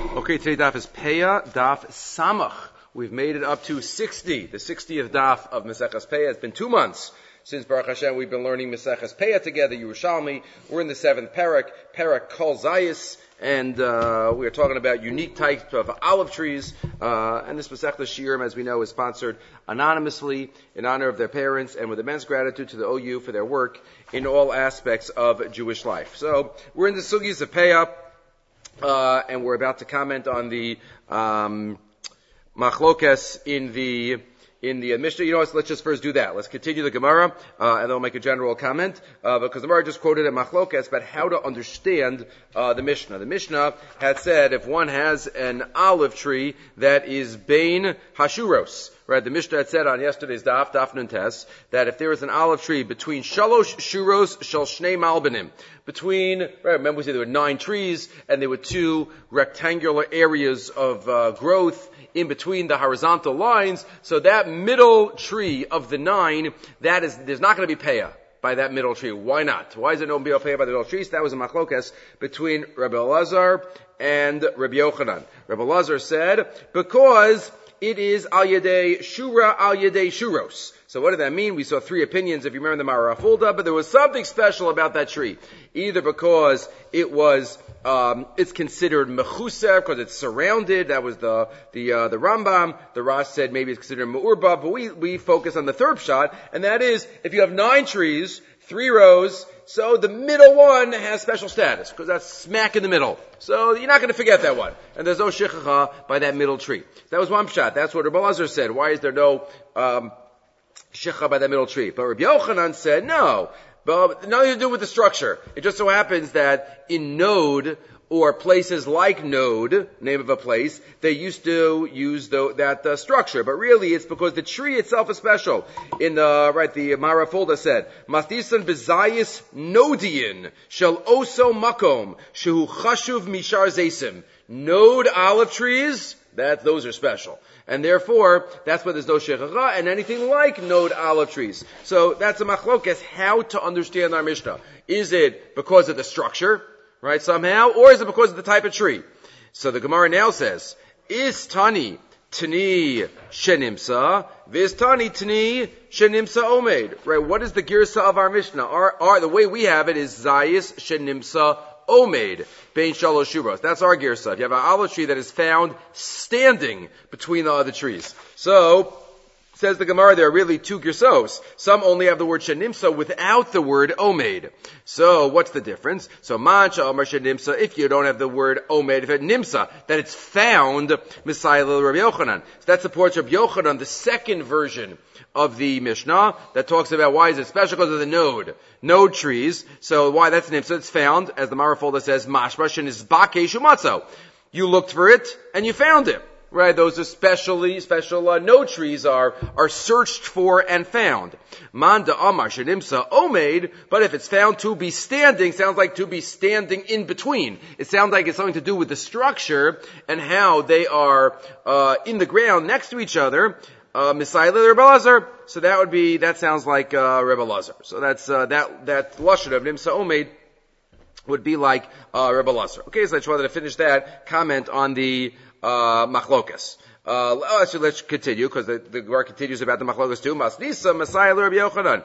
Okay, today daf is Peah, daf Samach. We've made it up to 60, the 60th daf of Maseches Peah. It's been 2 months since Baruch Hashem we've been learning Maseches Peah together, Yerushalmi. We're in the 7th parak Kol Zayis, and we are talking about unique types of olive trees. And this Masechta Shiurim, as we know, is sponsored anonymously in honor of their parents and with immense gratitude to the OU for their work in all aspects of Jewish life. So we're in the Sugis of Peah. And we're about to comment on the machlokes in the Mishnah. You know what? Let's just first do that. Let's continue the Gemara, and then we'll make a general comment, because the Gemara just quoted a machlokes about how to understand the Mishnah. The Mishnah had said if one has an olive tree that is bein hashuros, right? The Mishnah had said on yesterday's daf nun tes, that if there is an olive tree between shalosh shuros shel shnei malbanim, between, right, remember we said there were 9 trees, and there were 2 rectangular areas of growth in between the horizontal lines. So that middle tree of the 9, there's not going to be peah by that middle tree. Why not? Why is there no peah by the middle tree? So that was a machlokes between Rabbi Elazar and Rabbi Yochanan. Rabbi Elazar said, because it is al yedei shura al yedei shuros. So what did that mean? We saw 3 opinions, if you remember the Mara Fulda, but there was something special about that tree. Either because it was, it's considered mechuser, because it's surrounded. That was the Rambam. The Ras said maybe it's considered me'urba, but we focus on the third shot, and that is, if you have 9 trees, 3 rows, so the middle one has special status, because that's smack in the middle. So you're not going to forget that one. And there's no shechacha by that middle tree. That was one shot. That's what Rabbi Elazar said. Why is there no, shecha by that middle tree? But Rabbi Yochanan said, no, but nothing to do with the structure. It just so happens that in Node, or places like Node, name of a place, they used to use that structure. But really, it's because the tree itself is special. The Mara Fulda said, Mathisan bezayis nodian shel oso makom shehu chashuv mishar zesim. Node olive trees, those are special. And therefore, that's why there's no shechacha and anything like node olive trees. So that's a machlokes, how to understand our Mishnah. Is it because of the structure, right, somehow, or is it because of the type of tree? So the Gemara now says, is tani shenimsa, viz tani shenimsa omed. Right, what is the girsa of our Mishnah? The way we have it is zayis shenimsa omed, bein shalosh shubos. That's our girsa. If you have an olive tree that is found standing between the other trees. So, says the Gemara, there are really 2 girsos. Some only have the word shenimsa without the word omed. So, what's the difference? So, mancha omar shenimsa, if you don't have the word omed, if it's nimsa, that it's found, misayla Rabbi Yochanan. So that supports Rabbi Yochanan, the second version of the Mishnah, that talks about why is it special? Because of the node trees. So, why that's nimsa? It's found, as the Mara Fulda says, mashma shenizbake shumatzo. You looked for it, and you found it. Right, those are special node trees are searched for and found. Manda amar shenimsa omed, but if it's found to be standing, sounds like to be standing in between. It sounds like it's something to do with the structure and how they are in the ground next to each other. Misayla Rebbe Elazar. So that sounds like Rebbe Elazar. So that's that lashon of nimsa omed would be like Rebbe Elazar. Okay, so I just wanted to finish that comment on the machlokas. Let's continue, because the Gemara continues about the machlokas too. Masnisa, Messiah, Rabbi Yochanan.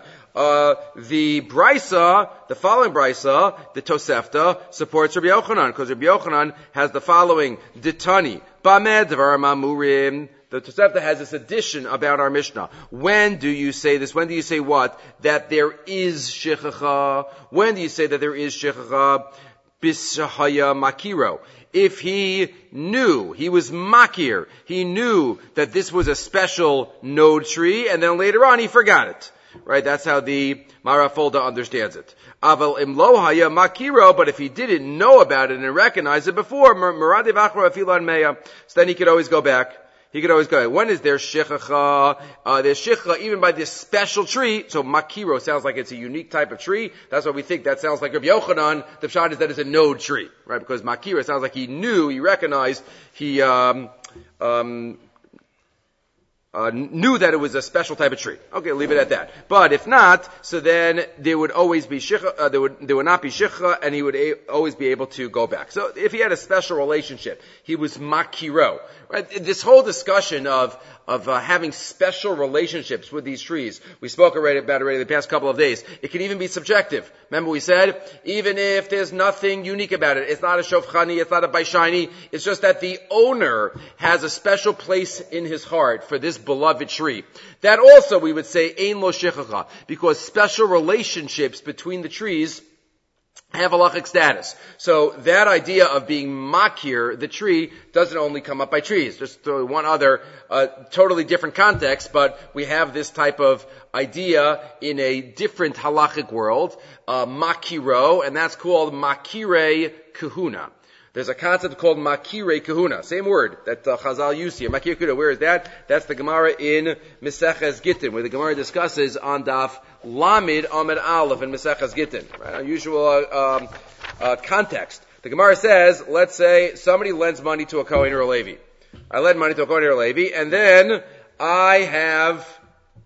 The Brisa, the following Brisa, the Tosefta, supports Rabbi Yochanan, because Rabbi Yochanan has the following, Ditani, Bamed Dvar Mamurim. The Tosefta has this addition about our Mishnah. When do you say this? When do you say what? That there is shechacha. When do you say that there is shechacha? Bishahaya makiro. If he knew, he was makir, he knew that this was a special node tree, and then later on he forgot it. Right? That's how the Mara Fulda understands it. Aval imlo haya makiro, but if he didn't know about it and recognize it before, marade vachra afilan meya, so then he could always go back. When is there shechacha? There's shechacha even by this special tree. So makiro sounds like it's a unique type of tree. That's what we think. That sounds like Rabbi Yochanan. The pshat is that it's a node tree, right? Because makiro sounds like he knew, he recognized, he knew that it was a special type of tree. Okay, leave it at that. But if not, so then there would always be shicha, there would not be shicha, and he would always be able to go back. So if he had a special relationship, he was makiro. Right? This whole discussion of having special relationships with these trees, we spoke about already the past couple of days. It can even be subjective. Remember we said, even if there's nothing unique about it, it's not a shofchani, it's not a baishani, it's just that the owner has a special place in his heart for this beloved tree. That also we would say, ein lo shechacha, because special relationships between the trees have halachic status. So that idea of being makir, the tree, doesn't only come up by trees. Just one other, totally different context, but we have this type of idea in a different halachic world, makiro, and that's called makire kahuna. There's a concept called makire kahuna, same word that Chazal used here. Makire kahuna, where is that? That's the Gemara in Meseches Gittin, where the Gemara discusses on Daf Lamid Amid Aleph in Meseches Gittin. Right? Unusual context. The Gemara says, let's say somebody lends money to a Kohen or a Levi. I lend money to a Kohen or a Levi, and then I have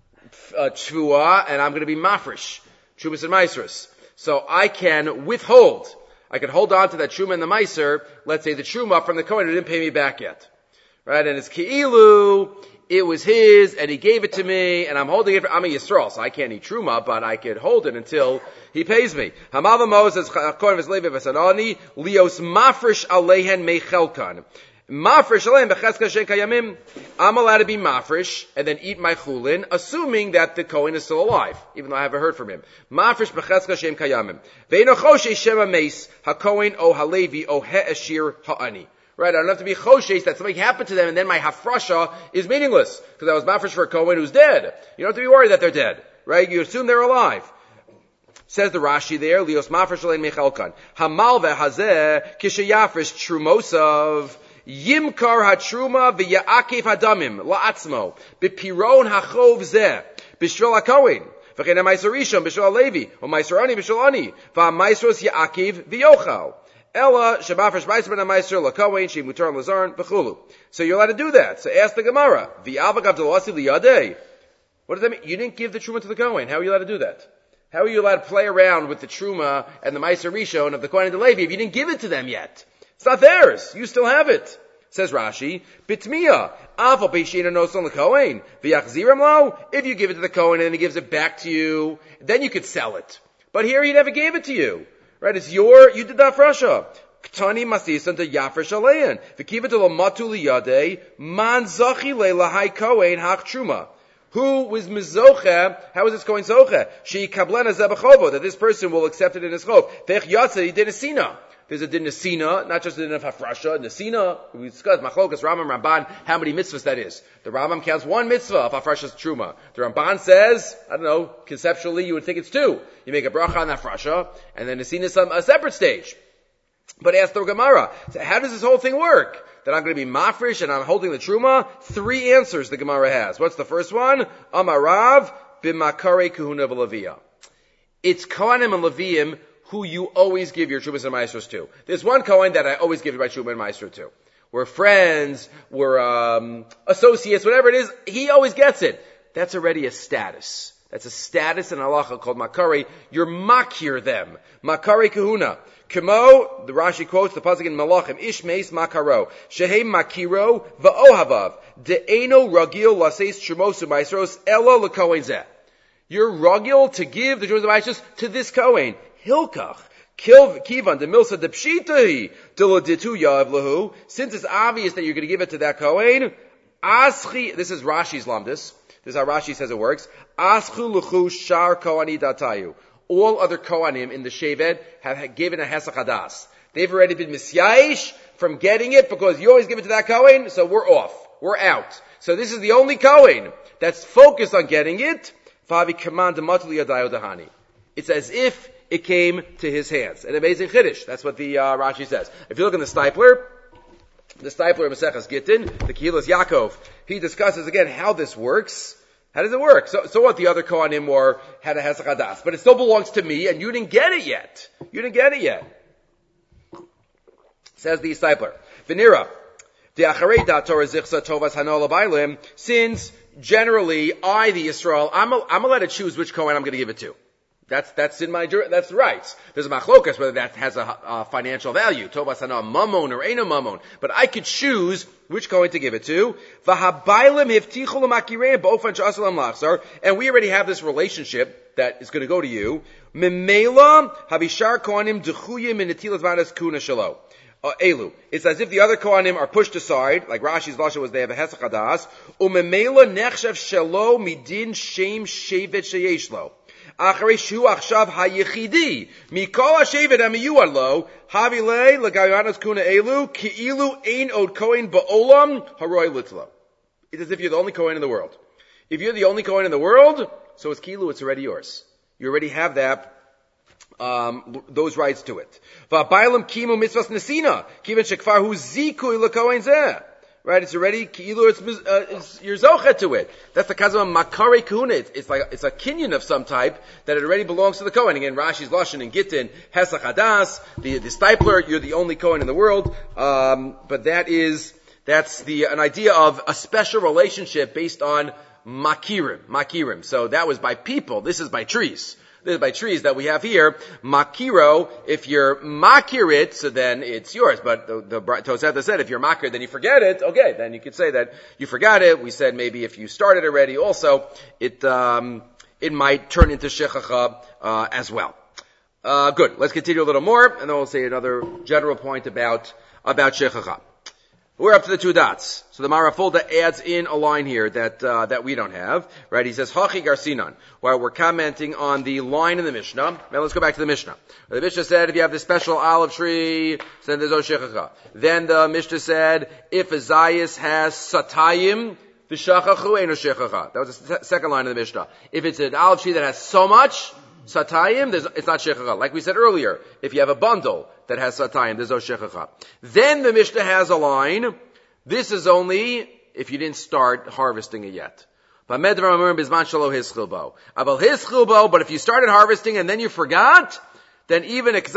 Tshvua, and I'm going to be mafresh, Tshuvas and Maisrus. So I can withhold. I could hold on to that truma and the meiser, let's say the truma from the Kohen who didn't pay me back yet. Right? And it's ki'ilu, it was his, and he gave it to me, and I'm holding it I'm a Yisrael, so I can't eat truma, but I could hold it until he pays me. Hamal Moses, Kohen v'Levi v'Sanani, lios mafresh alehen mechelkan. Mafresh alehen b'cheska shen kayamim. I'm allowed to be mafresh, and then eat my chulin, assuming that the Kohen is still alive, even though I haven't heard from him. Mafresh b'cheska shen kayamim. Ve'ino choshe shema meis, ha-Kohen o ha-Levi o he-eshir ha-ani. Right, I don't have to be choshesh that something happened to them and then my hafrasha is meaningless. Because I was mafresh for a Kohen who's dead. You don't have to be worried that they're dead. Right? You assume they're alive. Says the Rashi there, Lios mafresh alein mechalkan. Hamal ve'hazeh kishayafresh trumosav yimkar hatruma v'ya'akev hadamim la'atzmo b'piron hachov zeh b'shvil haKohen v'chein ha'maiser rishon b'shvil ha'levi u'maiser ani b'shvil ani v'ha'maisros ya'akev v'yochal. Ella shemafresh meiser ben ha'maiser l'Kohen she mutar l'zarn v'chulu. So you're allowed to do that. So ask the Gemara. V'yavagav delasi liyadei. What does that mean? You didn't give the truma to the Kohen. How are you allowed to do that? How are you allowed to play around with the truma and the meiser rishon of the Kohen and the Levi if you didn't give it to them yet? It's not theirs. You still have it. Says Rashi, Bitmiya, Aval Beishina Noson l'Kohen, V'yachziram lo, if you give it to the Kohen and then he gives it back to you, then you could sell it. But here he never gave it to you. Right? It's you did that frasha. Ktani masisan to yafresh alein. V'kiva to l'matu liyadei, man zachi le'lahai Kohen hach truma. Who was mizoche? How is this going zoche? She kablena zebachovo, that this person will accept it in his chov. V'ech yatsa, he did a sina. There's a din nesina, not just a din of hafrasha. Nesina, we discussed machlokas Rambam Ramban, how many mitzvahs that is. The Rambam counts one mitzvah of hafrasha's truma. The Ramban says, I don't know, conceptually you would think it's two. You make a bracha on hafrasha, and then nesina is a separate stage. But ask the Gemara, so how does this whole thing work? That I'm going to be mafresh and I'm holding the truma? 3 answers the Gemara has. What's the first one? Amarav b'makare kuhuna v'leviyah. It's Kohanim and Leviim who you always give your Trubas and Maestros to. There's one Kohen that I always give my Trubas and Maestro to. We're friends, we're associates, whatever it is, he always gets it. That's already a status. That's a status in halacha called makari. You're makir them. Makari kahuna. Kemo, the Rashi quotes the pasuk in Malachim, Ishmeis makaro, shehem makiro va'ohavav, de'eno ragil laseis trumosu maestros ela l'kohen zeh. You're ragil to give the Trubas and Maestros to this Kohen. Hilkach, kivan, de milsa de pshitahi, dilo ditu yav lahu. Since it's obvious that you're going to give it to that Kohen, aschi, this is Rashi's lamdis. This is how Rashi says it works. Aschu luchu shar kohani datayu. All other Kohanim in the Shevet have given a hesach hadas. They've already been misyayish from getting it because you always give it to that Kohen, so we're off. We're out. So this is the only Kohen that's focused on getting it. Favi command matli yadayu dahani. It's as if it came to his hands. An amazing chiddush. That's what the Rashi says. If you look in the Stipler of Maseches Gittin, the Kehilas Yaakov, he discusses again how this works. How does it work? So what the other Kohanim or had a Hesach Hadas, but it still belongs to me, and you didn't get it yet. You didn't get it yet. Says the Stipler. Venira, the Acharei Da Torah Zichsa Tovas Hanola Bailim, since generally, I, the Yisrael, I'm allowed to choose which Kohen I'm going to give it to. That's the rights. There's a machlokas whether that has a financial value. Tovas hana mamon or ain't a mamon. But I could choose which Kohen to give it to. And we already have this relationship that is going to go to you. Memela habishar kohanim dechuye min netilas vadas kuna shelo. Elu. It's as if the other kohanim are pushed aside, like Rashi's Lasha was they have a hesach hadas. Umemela nechshav shelo midin shem shevet sheyesh lo. Acharei shu achshav hayichidi mikol hashevet hamiyuad lo havile legayanas kuna elu ki'ilu ein od kohen ba'olam haroi litzlo. It's as if you're the only kohen in the world. If you're the only kohen in the world, so it's ki'ilu, it's already yours. You already have that. Those rights to it. Va'baylam kimu mitzvahs nesina kiven shekfar hu zikui lekohen zeh. Right? It's already ki'ilu. It's your zocha to it. That's the kazam makare kahuna. It's a kinyan of some type that it already belongs to the kohen. Again, Rashi's lashon and Gittin hesach hadas. The stipler. You're the only kohen in the world. But that's an idea of a special relationship based on makirim. So that was by people. This is by trees. This is by trees that we have here. Makiro, if you're makir it, so then it's yours. But the Tosefta said, if you're makir, then you forget it. Okay, then you could say that you forgot it. We said maybe if you started already also, it might turn into shechacha, as well. Good. Let's continue a little more, and then we'll say another general point about shechacha. We're up to the two dots. So the Marafulda adds in a line here that we don't have. Right? He says, Hachi Garsinan. While we're commenting on the line in the Mishnah. Now let's go back to the Mishnah. The Mishnah said, if you have this special olive tree, then there's no shechacha. Then the Mishnah said, if a zayis has satayim, the shachachu ain't no shechacha. That was the second line of the Mishnah. If it's an olive tree that has so much satayim, it's not shechacha. Like we said earlier, if you have a bundle that has satayim, there's no shechacha. Then the Mishnah has a line, this is only if you didn't start harvesting it yet. But if you started harvesting and then you forgot, then even if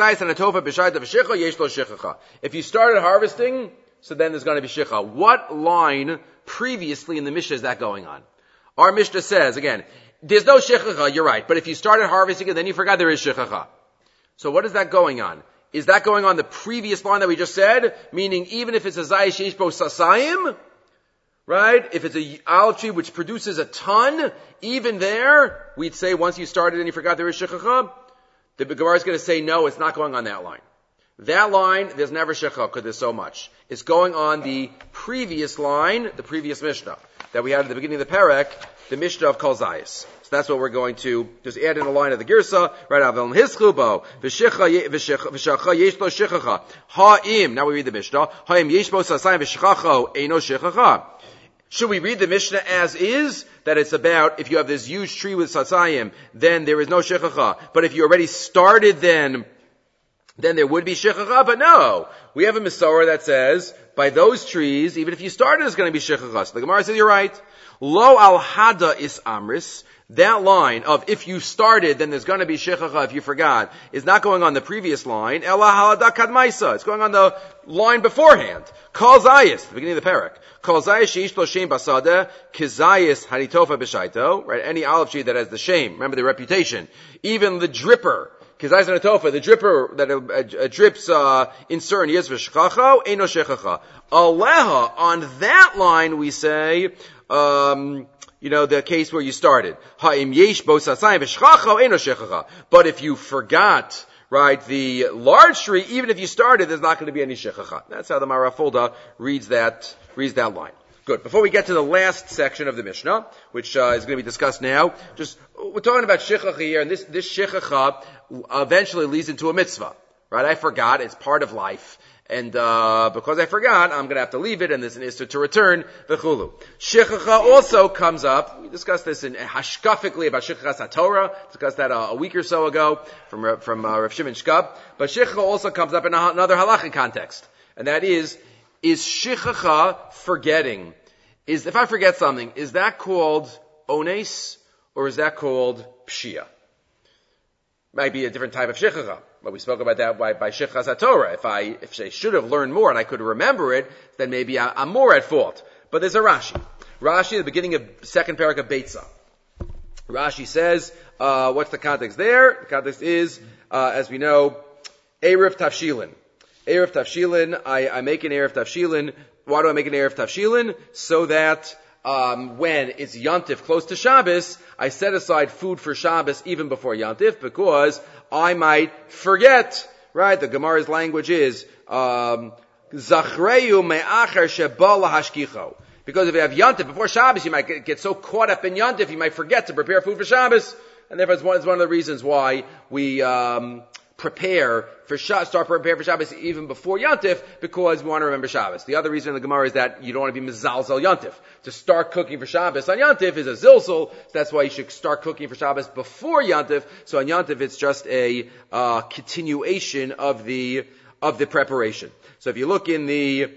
you started harvesting, so then there's going to be shecha. What line previously in the Mishnah is that going on? Our Mishnah says, again, there's no shechacha, you're right, but if you started harvesting and then you forgot, there is shechacha. So what is that going on? Is that going on the previous line that we just said? Meaning even if it's a zayis sheish bo sasayim, right? If it's a olive tree which produces a ton, even there, we'd say once you started and you forgot there is shechacha, the Gemara is going to say no, it's not going on that line. That line, there's never shechacha because there's so much. It's going on the previous line, the previous Mishnah that we had at the beginning of the Perek, the Mishnah of Kol Zayis. So that's what we're going to just add in a line of the Girsa, right? Avel hischubo, v'shacha yesh lo shechacha. Ha'im, now we read the Mishnah. Ha'im yesh bo sasayim v'shachacho eino shechacha. Should we read the Mishnah as is? That it's about, if you have this huge tree with sasayim, then there is no shechacha. But if you already started then there would be shechacha, but no. We have a Masorah that says, by those trees, even if you started, it's going to be shechacha. So the Gemara says, you're right. Lo al hada is amris. That line of, if you started, then there's going to be shechacha if you forgot, is not going on the previous line. Ela halada kadmaisa. It's going on the line beforehand. Kol zayis, the beginning of the parak. Kol zayis sheish lo shem basada, kizayis haritofa b'shaito. Right? Any olive tree that has the shame. Remember the reputation. Even the dripper. Kizayis haritofa, the dripper that drips in certain years v'shchacha, eino shechacha. Aleha, on that line we say, the case where you started. Ha'im yesh bo sasayim v'shchacha eino shechacha. But if you forgot, right, the large tree, even if you started, there's not going to be any shechacha. That's how the Marafulda reads that line. Good. Before we get to the last section of the Mishnah, which is going to be discussed now, we're talking about shechacha here, and this shechacha eventually leads into a mitzvah. Right? I forgot. It's part of life. And because I forgot, I'm going to have to leave it, and there's an issur to return, v'chulu. Shechacha also comes up. We discussed this hashkafically about Shechacha HaTorah. Discussed that a week or so ago from Rav Shimon Shkab. But Shechacha also comes up in another halachic context. And that is Shechacha forgetting? If I forget something, is that called ones, or is that called pshia? Might be a different type of Shechacha. But we spoke about that by Shechacha HaTorah. If I should have learned more and I could remember it, then maybe I'm more at fault. But there's a Rashi. Rashi, the beginning of second parak of Beitza. Rashi says, what's the context there? The context is, as we know, Erev Tavshilin. Erev Tavshilin, I make an Erev Tavshilin. Why do I make an Erev Tavshilin? So that when it's Yontif close to Shabbos, I set aside food for Shabbos even before Yontif because I might forget. Right? The Gemara's language is Zachreyu me'achar sheba lahashkicho. Because if you have Yontif before Shabbos, you might get so caught up in Yontif, you might forget to prepare food for Shabbos. And therefore it's one of the reasons why we start prepare for Shabbos even before Yontif, because we want to remember Shabbos. The other reason in the Gemara is that you don't want to be mezalzel Yontif. To start cooking for Shabbos on Yontif is a zilzal, so that's why you should start cooking for Shabbos before Yontif. So on Yontif it's just a continuation of the preparation. So if you look in the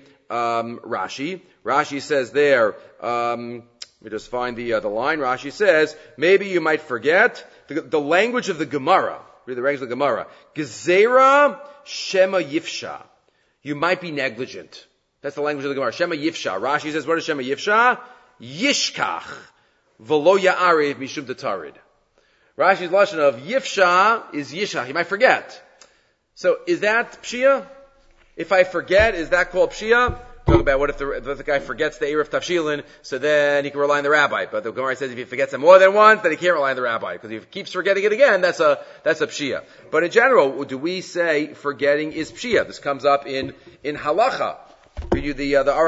Rashi says there, let me just find the line. Rashi says, maybe you might forget the language of the Gemara. Read the language of the Gemara. Gezerah Shema Yifsha. You might be negligent. That's the language of the Gemara. Shema Yifsha. Rashi says, what is Shema Yifsha? Yishkach. V'lo ya'ariv mishum detarid. Rashi's lashon of Yifsha is Yishkach. You might forget. So is that Pshia? If I forget, is that called Pshia? Talk about what if the guy forgets the Erev Tavshilin, so then he can rely on the rabbi. But the Gemara says if he forgets it more than once, then he can't rely on the rabbi. Because if he keeps forgetting it again, that's a Pshia. But in general, do we say forgetting is Pshia? This comes up in Halacha. Read you the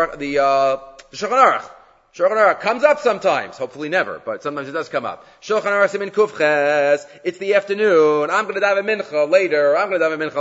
Shulchan Aruch. Shulchan Aruch comes up sometimes, hopefully never, but sometimes it does come up. Shulchan Aruch Simin Kufches, it's the afternoon, I'm going to daven mincha later, I'm going to daven mincha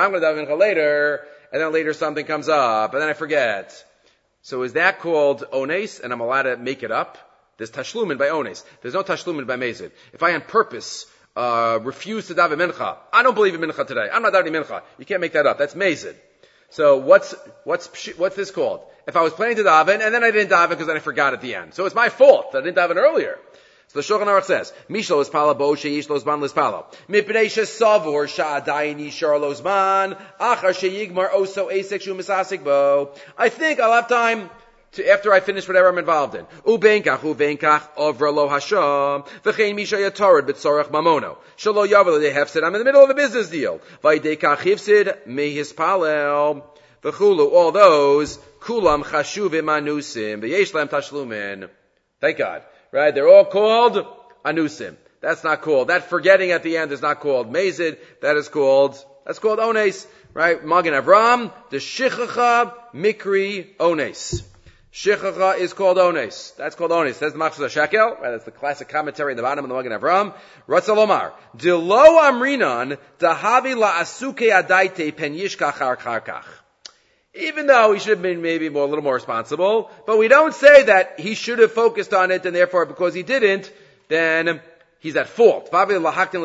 later, and then later something comes up, and then I forget. So is that called ones, and I'm allowed to make it up? There's tashlumin by ones. There's no tashlumin by mezid. If I on purpose refuse to daven mincha, I don't believe in mincha today, I'm not davening mincha. You can't make that up. That's mezid. So what's this called? If I was planning to daven, and then I didn't daven because then I forgot at the end. So it's my fault that I didn't daven earlier. So the Shulchan Aruch says, Mishlo is pala bo sheish lo zman lispalo. Mipnei shesavor sha'adayin yishar lo zman, achar sheyigmar oso esek shu misasik bo. I think I'll have time after I finish whatever I'm involved in. Ubenkach ovra lo hasham, v'chein misha yatarid b'tzorach mamono. Shalo yavel they have said, I'm in the middle of a business deal. V'idekach hifsid mehispalel. V'chulu, all those, kulam chashuvim anusim, v'yesh lam tashlumin. Thank God. Right? They're all called anusim. That's not called. That forgetting at the end is not called mezid. That's called ones. Right? Magen Avram, the shichacha mikri ones. Shichacha is called ones. That's called ones. That's the Machzor Shekel. Right? That's the classic commentary in the bottom of the Magen Avram. Ratzalomar. Dilo amrinan dahavi la asuke adaite pen yishkach karkach. Even though he should have been maybe a little more responsible, but we don't say that he should have focused on it, and therefore because he didn't, then he's at fault. No, we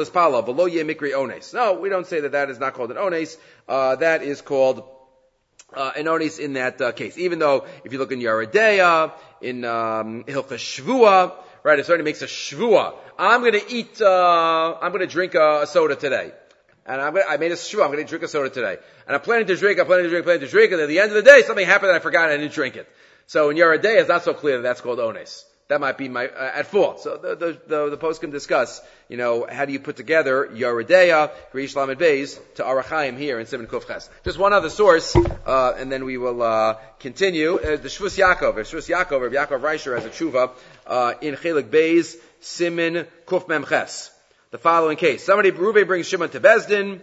don't say that is not called an ones. That is called an ones in that case. Even though if you look in Yeridea, in Hilchas Shvua, right, if somebody makes a Shvua, I'm going to drink a soda today. And I made a shvua, I'm going to drink a soda today. And I'm planning to drink, and at the end of the day, something happened and I forgot and I didn't drink it. So in Yeridea, it's not so clear that that's called ones. That might be my, at fault. So the post can discuss, how do you put together Yeridea, Grish Lamed Beis, to Arachayim here in Siman Kuf Ches. Just one other source, and then we will, continue. The Shvus Yaakov, Rabbi Yaakov Reisher has a tshuva, in Chelik Beis, Siman Kuf Mem Ches. The following case. Reuven brings Shimon to Bezdin.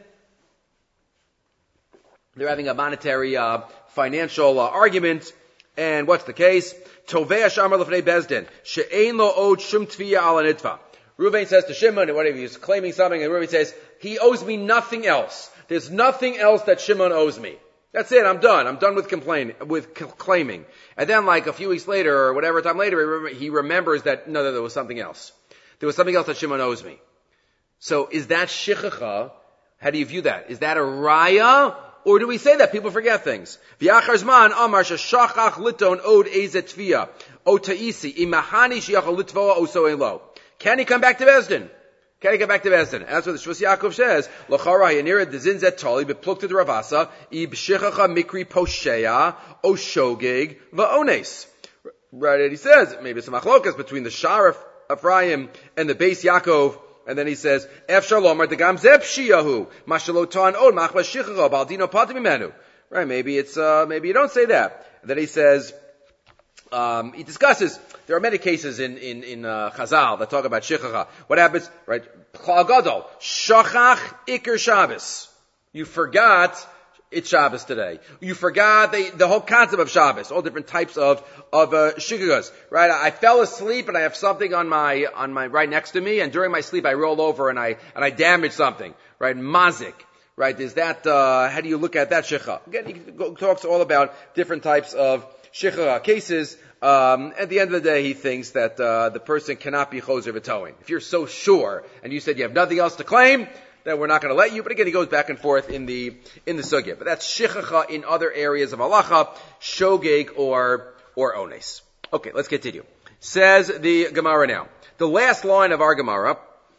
They're having a monetary, financial argument. And what's the case? Tovei Shamar Lefnei Bezdin. She'ein lo od shum tviya ala nitva. Reuven says to Shimon, and whatever, he's claiming something, and Reuven says, he owes me nothing else. There's nothing else that Shimon owes me. That's it, I'm done. I'm done with claiming. And then like a few weeks later, or whatever time later, he remembers that, no, there was something else. There was something else that Shimon owes me. So is that shichacha? How do you view that? Is that a raya? Or do we say that people forget things? V'yachar zman amar sheshachach liton od ezet tviya o ta'isi imahani sheyachal litvoa oso elo. Can he come back to Bezdin? That's what the Shvus Yaakov says. L'chara yanira dezinzet tali beplukta de Ravasa i b'shichacha mikri posheya o shogeg va'ones. Right, and he says, maybe it's a machlokas between the Shar Ephraim and the Beis Yaakov, and then he says, Ef Shalom ar degam zeh pshiyahu, mashalotan od machva shichara, baldino patim imenu. Right, maybe maybe you don't say that. And then he says, he discusses, there are many cases in Chazal that talk about shichara. What happens? Right, Klal Gadol, shachach ikar Shabbos. You forgot it's Shabbos today. You forgot the whole concept of Shabbos, all different types of shichas. Right, I fell asleep and I have something on my right next to me, and during my sleep I roll over and I damage something. Right, mazik. Right, is that how do you look at that shichah? Again, he talks all about different types of shichah cases. At the end of the day, he thinks that the person cannot be choser v'toin. If you're so sure and you said you have nothing else to claim, then we're not going to let you. But again, he goes back and forth in the sugya. But that's shichacha in other areas of halacha, shogeg or ones. Okay, let's continue. Says the Gemara now. The last line of our Gemara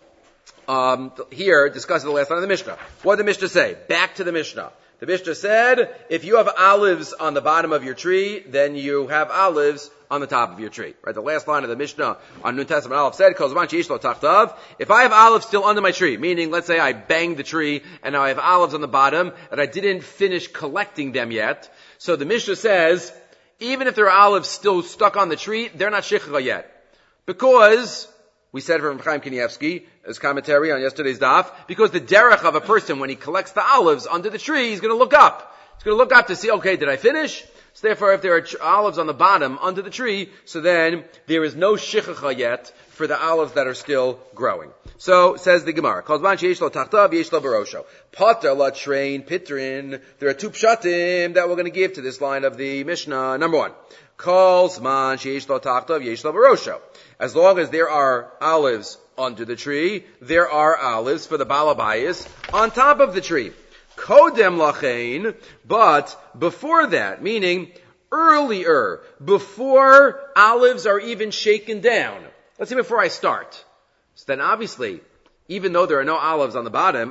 here discusses the last line of the Mishnah. What did the Mishnah say? Back to the Mishnah. The Mishnah said, if you have olives on the bottom of your tree, then you have olives on the top of your tree. Right? The last line of the Mishnah on Nun Testament Aleph said, if I have olives still under my tree, meaning, let's say I banged the tree and now I have olives on the bottom and I didn't finish collecting them yet. So the Mishnah says, even if there are olives still stuck on the tree, they're not shichcha yet. Because, we said from Chaim Kanievsky, as commentary on yesterday's daf, because the derech of a person, when he collects the olives under the tree, he's going to look up. He's going to look up to see, okay, did I finish? So therefore, if there are olives on the bottom under the tree, so then there is no shichacha yet for the olives that are still growing. So, says the Gemara, Kozman sheyesh lo tachtav, yesh lo barosho. Pater la train pitrin. There are two pshatim that we're going to give to this line of the Mishnah. Number one, Kozman sheyesh lo tachtav, yesh lo barosho. As long as there are olives under the tree, there are olives for the balabayas on top of the tree. Kodem lachein, but before that, meaning earlier, before olives are even shaken down. Let's say before I start. So then obviously, even though there are no olives on the bottom,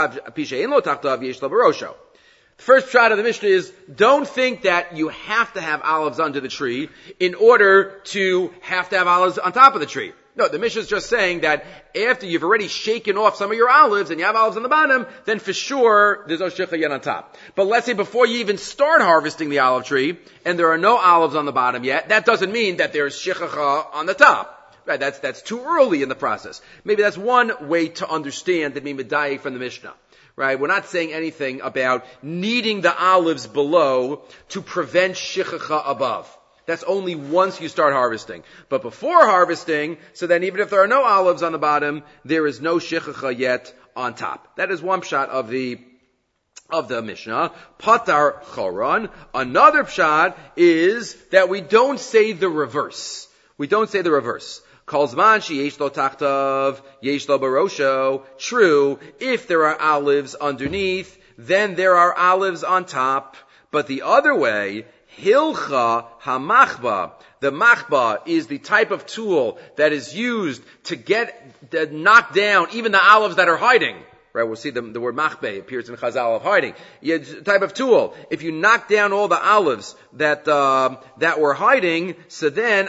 the first shot of the Mishnah is, don't think that you have to have olives under the tree in order to have olives on top of the tree. No, the Mishnah is just saying that after you've already shaken off some of your olives and you have olives on the bottom, then for sure there's no shichah yet on top. But let's say before you even start harvesting the olive tree and there are no olives on the bottom yet, that doesn't mean that there's shichah on the top. Right, that's too early in the process. Maybe that's one way to understand the Mimedai from the Mishnah. Right, we're not saying anything about needing the olives below to prevent shichah above. That's only once you start harvesting. But before harvesting, so then even if there are no olives on the bottom, there is no shichach yet on top. That is one pshat of the Mishnah. Patar choron. Another pshat is that we don't say the reverse. We don't say the reverse. Kalzman sheyesh lo tachtav, yesh lo barosho. True, if there are olives underneath, then there are olives on top. But the other way, Hilcha hamachba. The machba is the type of tool that is used to knock down even the olives that are hiding. Right, we'll see the word machbe appears in Chazal of hiding. It's a type of tool. If you knock down all the olives that were hiding, so then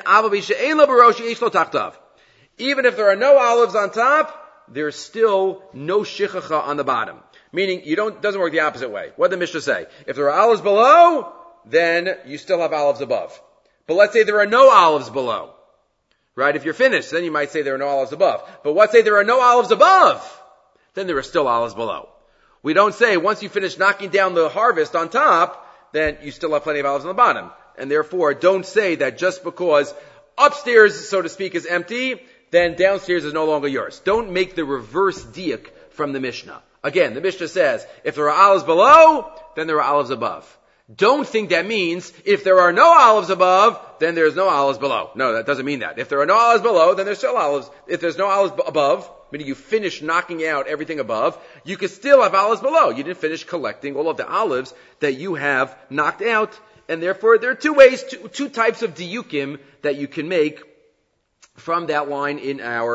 even if there are no olives on top, there's still no shichacha on the bottom. Meaning, doesn't work the opposite way. What did the Mishnah say? If there are olives below, then you still have olives above. But let's say there are no olives below. Right? If you're finished, then you might say there are no olives above. But let's say there are no olives above, then there are still olives below. We don't say once you finish knocking down the harvest on top, then you still have plenty of olives on the bottom. And therefore, don't say that just because upstairs, so to speak, is empty, then downstairs is no longer yours. Don't make the reverse diak from the Mishnah. Again, the Mishnah says, if there are olives below, then there are olives above. Don't think that means if there are no olives above, then there's no olives below. No, that doesn't mean that. If there are no olives below, then there's still olives. If there's no olives above, meaning you finish knocking out everything above, you can still have olives below. You didn't finish collecting all of the olives that you have knocked out. And therefore, there are two types of diyukim that you can make from that line in our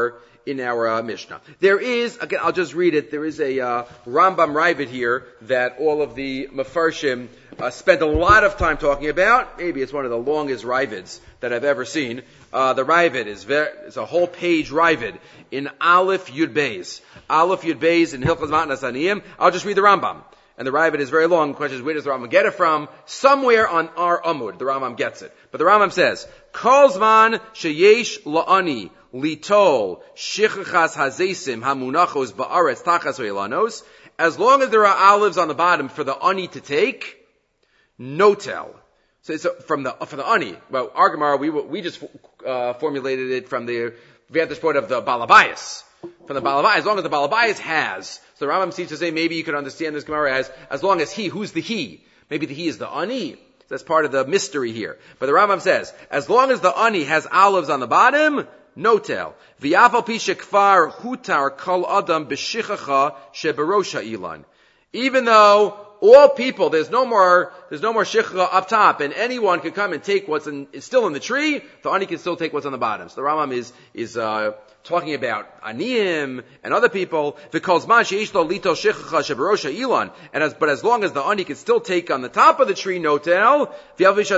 Mishnah. There is, again, I'll just read it. There is a Rambam Ravid here that all of the Mefarshim spent a lot of time talking about. Maybe it's one of the longest Ravids that I've ever seen. The Ravid is a whole page Ravid in Aleph Yud Beis. Aleph Yud Beis in Hilchos Matnas Aniyim. I'll just read the Rambam. And the Ravid is very long. The question is, where does the Rambam get it from? Somewhere on our Amud, the Rambam gets it. But the Rambam says, Kol zman sheyesh la'ani litol shichachas hazesim hamunachos ba'aretz tachas ve'elanos. As long as there are olives on the bottom for the ani to take, no tell. So for the ani, well, our Gemara, we just formulated it from the vantage point of the Balabayas. From the Balabayas, as long as the Balabayas has. So the Rambam seems to say maybe you could understand this Gemara as long as who's the he? Maybe the he is the ani. So that's part of the mystery here. But the Rambam says, as long as the ani has olives on the bottom, no tell. V'yafal pi shekfar hutar kol adam b'shichacha shebarosha ilan. Even though all people, there's no more shichacha up top, and anyone can come and take what's still in the tree, the ani can still take what's on the bottom. So the Rambam is talking about aniyim and other people. But as long as the ani can still take on the top of the tree, no tell. Even though he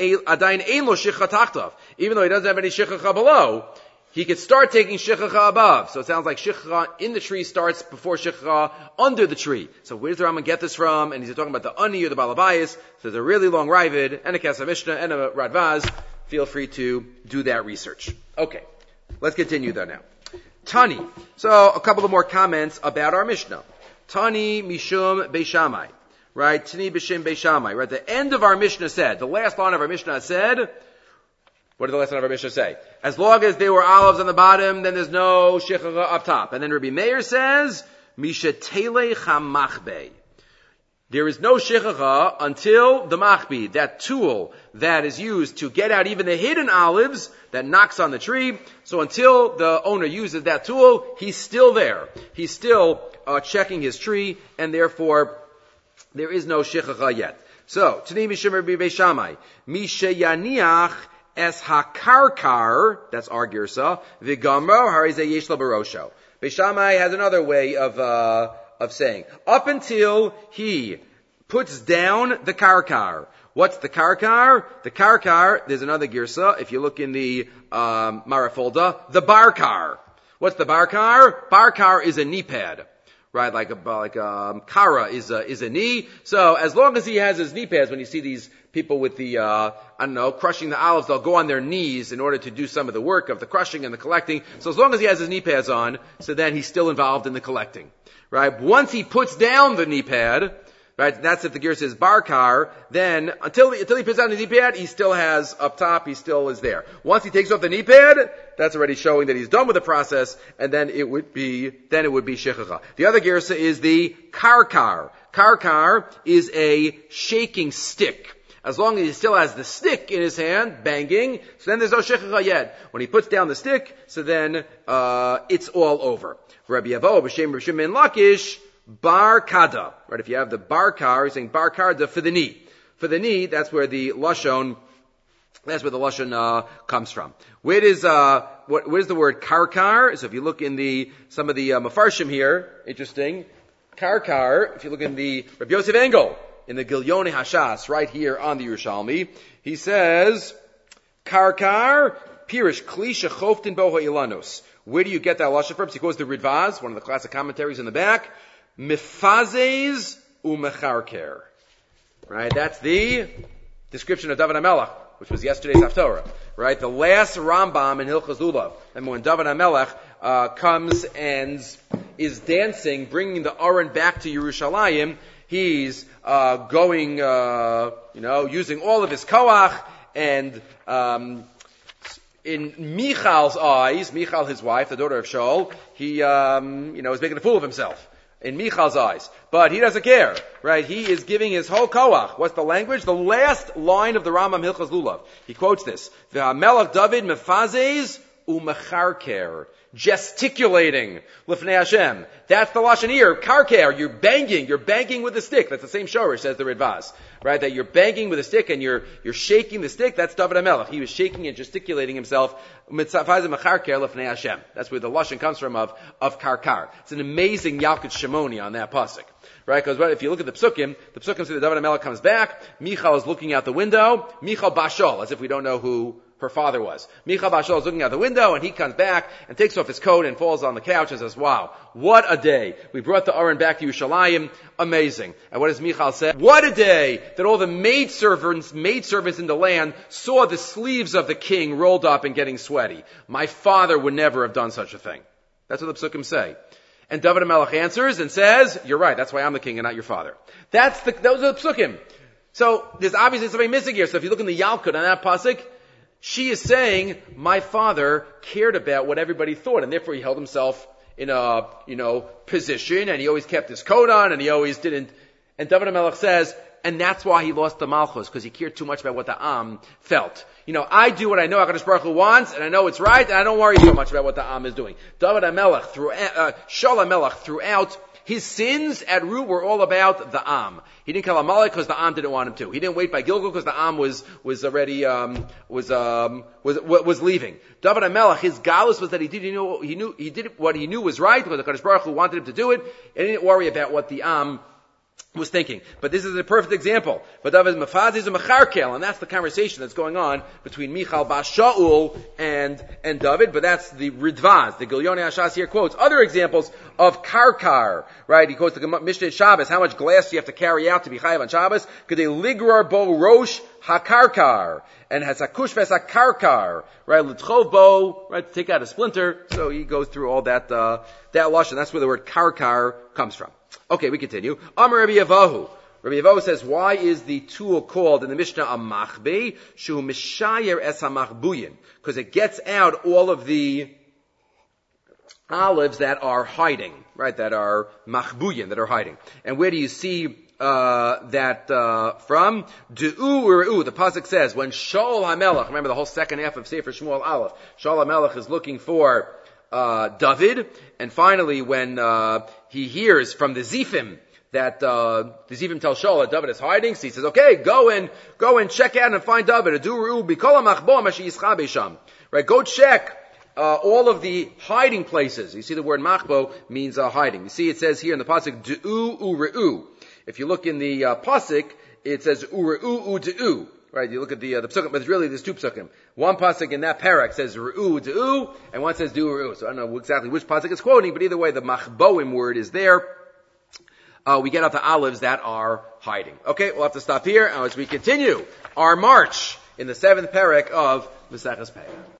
doesn't have any shichacha below, he could start taking shichacha above. So it sounds like shichacha in the tree starts before shichacha under the tree. So where does the Rambam get this from? And he's talking about the ani or the balabayas. So there's a really long Ravid and a Kesef Mishnah and a Radvaz. Feel free to do that research. Okay. Let's continue though now. Tani. So a couple of more comments about our Mishnah. Tani Mishum Beishamai. Right? Tani Bishim Beishamai. Right? The end of our Mishnah said, the last line of our Mishnah said, what did the last line of our Mishnah say? As long as there were olives on the bottom, then there's no shichacha up top. And then Rabbi Meir says, Misha Tele Chamachbe. There is no shichacha until the machbi, that tool that is used to get out even the hidden olives that knocks on the tree. So until the owner uses that tool, he's still there. He's still checking his tree, and therefore there is no shichacha yet. So, Tani Mishim Rabbi Beishamai, Misha Yaniach Es hakarkar, that's our girsa, v'gamro harizeh yesh lo barosho. Beishamai has another way of saying, up until he puts down the karkar. What's the karkar? The karkar, there's another girsa, if you look in the Marafolda, the barkar. What's the barkar? Barkar is a knee pad. Right, like kara is a knee. So as long as he has his knee pads, when you see these people with the crushing the olives, they'll go on their knees in order to do some of the work of the crushing and the collecting. So as long as he has his knee pads on, so then he's still involved in the collecting. Right? Once he puts down the knee pad, right, that's if the gear says barkar, then until he puts down the knee pad, he still has up top, he still is there. Once he takes off the knee pad, that's already showing that he's done with the process, and then it would be shechacha. The other girsa is the karkar. Karkar is a shaking stick. As long as he still has the stick in his hand, banging, so then there's no shechacha yet. When he puts down the stick, so then it's all over. Rabbi Yavo, b'shem Rabbi Shimon Lakish, bar kada. Right, if you have the barkar, he's saying bar kada for the knee. For the knee, that's where the lashon comes from. Where is the word karkar? So if you look in some of the mafarshim here, interesting. Karkar, if you look in the Rabbi Yosef Engel, in the Gilyonei Hashas, right here on the Yerushalmi, he says, karkar, pirish, kli shechoftin bo ha'ilanos. Where do you get that lashon from? So he goes to Ridvaz, one of the classic commentaries in the back, mifazes umecharker. Right, that's the description of David HaMelech, which was yesterday's Haftorah. Right, the last Rambam in Hilchos Lulav. And when David HaMelech comes and is dancing, bringing the Aron back to Yerushalayim, he's going, using all of his koach, and in Michal's eyes, Michal, his wife, the daughter of Shaul, he, is making a fool of himself. In Michal's eyes. But he doesn't care, right? He is giving his whole koach. What's the language? The last line of the Rambam Hilchos Lulav. He quotes this. V'hamelech David mefazes umecharker. gesticulating, l'fnei Hashem. That's the lashon here. Karker, you're banging with a stick. That's the same shorish, says the Ridvaz, right? That you're banging with a stick and you're shaking the stick. That's David HaMelech. He was shaking and gesticulating himself. That's where the lashon comes from of karkar. It's an amazing Yalkut Shimoni on that pasuk. Right? Because if you look at the psukim say that David HaMelech comes back, Michal is looking out the window, Michal Bashol, as if we don't know who her father was. Michal Bashol is looking out the window, and he comes back and takes off his coat and falls on the couch and says, wow, what a day. We brought the Aron back to Yerushalayim. Amazing. And what does Michal say? What a day that all the maidservants in the land saw the sleeves of the king rolled up and getting sweaty. My father would never have done such a thing. That's what the psukim say. And David HaMelech answers and says, you're right, that's why I'm the king and not your father. Those are the psukim. So there's obviously something missing here. So if you look in the Yalkut on that pasuk, she is saying, my father cared about what everybody thought, and therefore he held himself in a, position, and he always kept his coat on, and he always didn't. And David HaMelech says, and that's why he lost the Malchus, because he cared too much about what the Am felt. I do what I know HaKadosh Baruch Hu wants, and I know it's right, and I don't worry so much about what the Am is doing. David HaMelech, Shaul HaMelech, throughout his sins at root were all about the Am. He didn't kill Amalek because the Am didn't want him to. He didn't wait by Gilgal because the Am was already was leaving. David HaMelech, his galus was that he did what he knew was right because the HaKadosh Baruch Hu wanted him to do it, and he didn't worry about what the Am was thinking. But this is a perfect example. But David Mefaz is a Mecharkel, and that's the conversation that's going on between Michal Bas Shaul and David. But that's the Ridvaz. The Gilyonei Hashas here quotes other examples of Karkar. Right? He quotes the Mishnah Shabbos. How much glass do you have to carry out to be chayav on Shabbos? Kedei ligrar bo rosh hakarkar. And has hakush ves hakarkar. Right? L'tchov bo. Right? To take out a splinter. So he goes through all that lashon. That's where the word Karkar comes from. Okay, we continue. Amar Rabbi Yevahu. Rabbi Yevahu says, why is the tool called in the Mishnah a machbe? Shu mishayer es ha-machbuyin. Because it gets out all of the olives that are hiding, right? That are machbuyin, that are hiding. And where do you see that from? Du'u u're'u. The pasuk says, when Shaul HaMelech, remember the whole second half of Sefer Shmuel Aleph, Shaul HaMelech is looking for David, and finally when he hears from the Zifim that the Zifim tell Shaul that David is hiding, so he says, okay, go and check out and find David. Right, go check all of the hiding places. You see the word machbo means hiding. You see it says here in the pasuk du'u u're'u. If you look in the pasuk, it says u're'u u'de'u. Right, you look at the psukim, but really there's two psukim. One pasuk in that parak says ru'u de'u, and one says du ru'u. So I don't know exactly which pasuk it's quoting, but either way the machboim word is there. We get out the olives that are hiding. Okay, we'll have to stop here as we continue our march in the 7th parak of Maseches Peah.